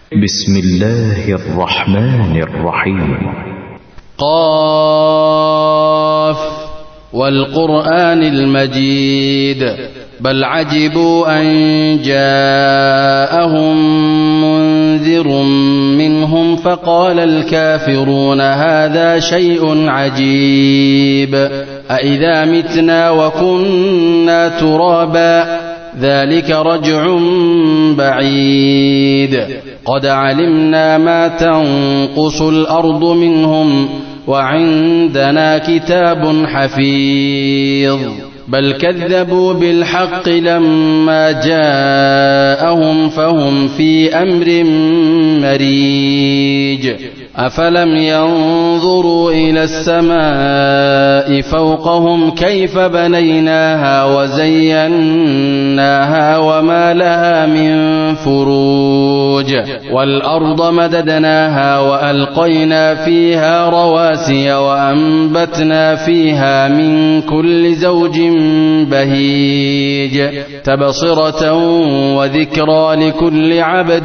بسم الله الرحمن الرحيم. قاف والقرآن المجيد بل عجبوا أن جاءهم منذر منهم فقال الكافرون هذا شيء عجيب أإذا متنا وكنا ترابا ذلك رجع بعيد قد علمنا ما تنقص الأرض منهم وعندنا كتاب حفيظ بل كذبوا بالحق لما جاءهم فهم في أمر مريج أفلم ينظروا إلى السماء فوقهم كيف بنيناها وزيناها وما لها من فروج والأرض مددناها وألقينا فيها رواسي وأنبتنا فيها من كل زوج بهيج تبصرة وذكرى لكل عبد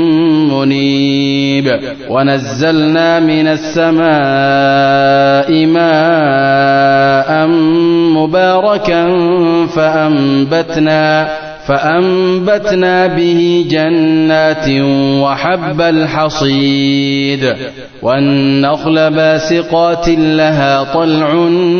منيب ونزلنا من السماء ماء مباركا فأنبتنا به جنات وحب الحصيد والنخل باسقات لها طلع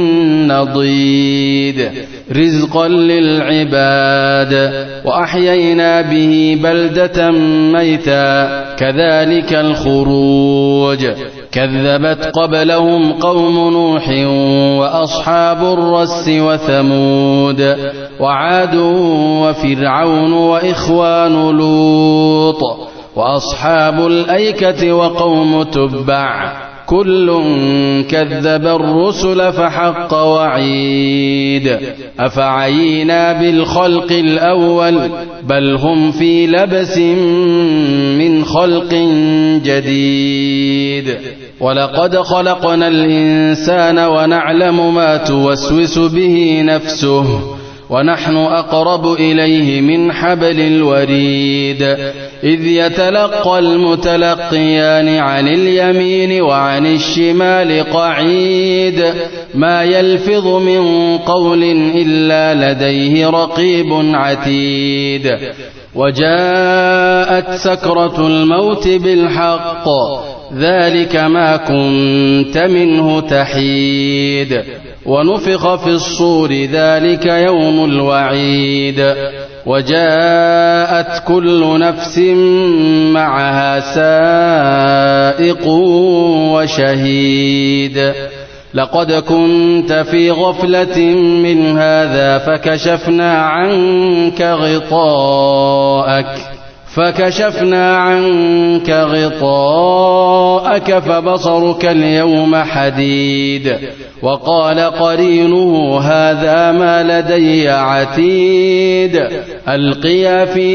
نضيد رزقا للعباد وأحيينا به بلدة ميتا كذلك الخروج كذبت قبلهم قوم نوح وأصحاب الرس وثمود وعاد وفرعون وإخوان لوط وأصحاب الأيكة وقوم تبع كل كذب الرسل فحق وعيد أفعينا بالخلق الأول بل هم في لبس من خلق جديد ولقد خلقنا الإنسان ونعلم ما توسوس به نفسه ونحن أقرب إليه من حبل الوريد إذ يتلقى المتلقيان عن اليمين وعن الشمال قعيد ما يلفظ من قول إلا لديه رقيب عتيد وجاءت سكرة الموت بالحق ذلك ما كنت منه تحيد ونفخ في الصور ذلك يوم الوعيد وجاءت كل نفس معها سائق وشهيد لقد كنت في غفلة من هذا فكشفنا عنك غطاءك فبصرك اليوم حديد وقال قرينه هذا ما لدي عتيد ألقيا في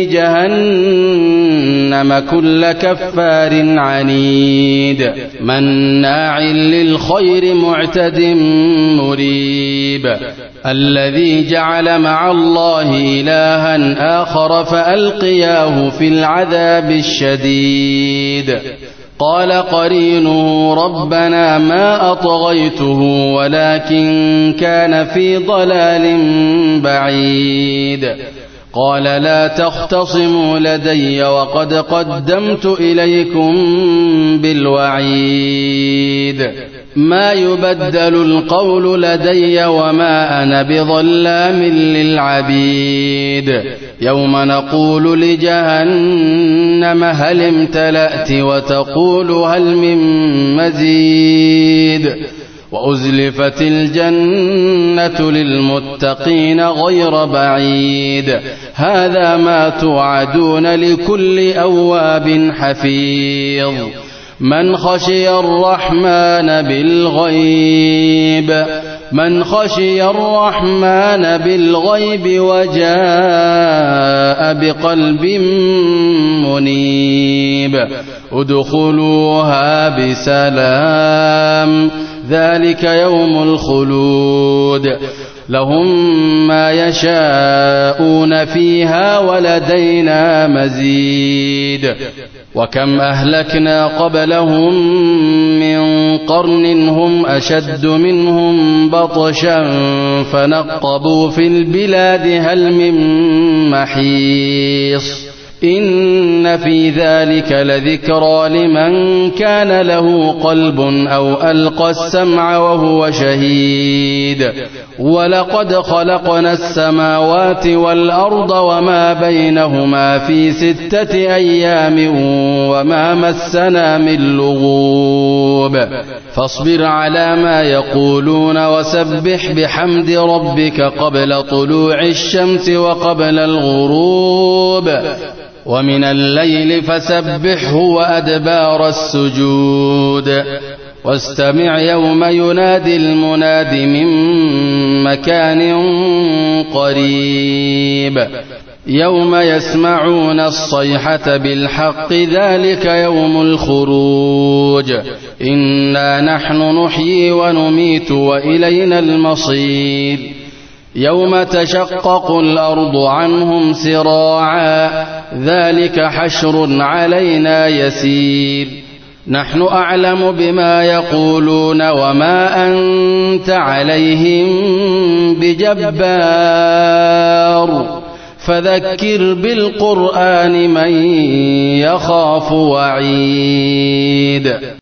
جهنم كل كفار عنيد مناع للخير معتد مريب الذي جعل مع الله إلها آخر فألقياه في العذاب الشديد قال قرينه ربنا ما أطغيته ولكن كان في ضلال بعيد قال لا تختصموا لدي وقد قدمت إليكم بالوعيد ما يبدل القول لدي وما أنا بظلام للعبيد يوم نقول لجهنم هل امتلأت وتقول هل من مزيد وأزلفت الجنة للمتقين غير بعيد هذا ما توعدون لكل أواب حفيظ من خشي الرحمن بالغيب وجاء بقلب منيب ادخلوها بسلام ذلك يوم الخلود لهم ما يشاءون فيها ولدينا مزيد وكم أهلكنا قبلهم من قرن هم أشد منهم بطشا فنقبوا في البلاد هل من محيص إن في ذلك لذكرى لمن كان له قلب أو ألقى السمع وهو شهيد ولقد خلقنا السماوات والأرض وما بينهما في 6 أيام وما مسنا من لغوب فاصبر على ما يقولون وسبح بحمد ربك قبل طلوع الشمس وقبل الغروب ومن الليل فسبحه وأدبار السجود واستمع يوم ينادي المناد من مكان قريب يوم يسمعون الصيحة بالحق ذلك يوم الخروج إنا نحن نحيي ونميت وإلينا المصير يوم تشقق الأرض عنهم سراعا ذلك حشر علينا يسير نحن أعلم بما يقولون وما أنت عليهم بجبار فذكر بالقرآن من يخاف وعيد